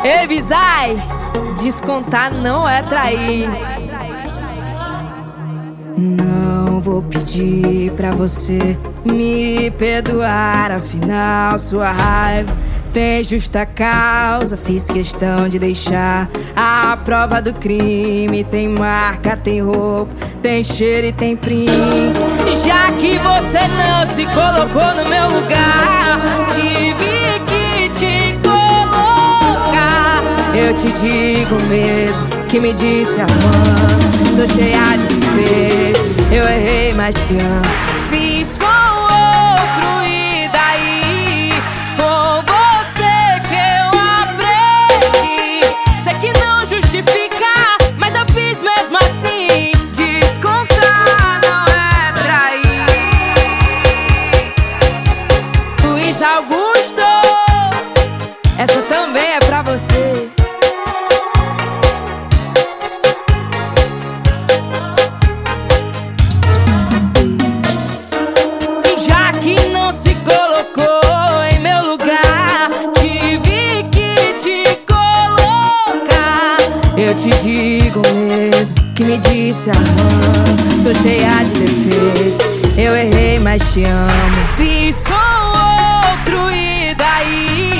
Ei, Bizai, descontar não é trair. Não vou pedir pra você me perdoar, afinal sua raiva tem justa causa. Fiz questão de deixar a prova do crime. Tem marca, tem roupa, tem cheiro e tem print. Já que você não se colocou no meu lugar, tive que te colocar. Eu te digo mesmo que me disse amando. Sou cheia de defeitos, eu errei, mas te amo. Fiz com outro e daí? Com você que eu aprendi. Sei que não justifica, mas eu fiz mesmo assim. Descontar não é trair. Luiz Augusto, essa também é pra você. Se colocou em meu lugar, tive que te colocar. Eu te digo mesmo que me disse amando. Sou cheia de defeitos, eu errei, mas te amo. Fiz com outro e daí?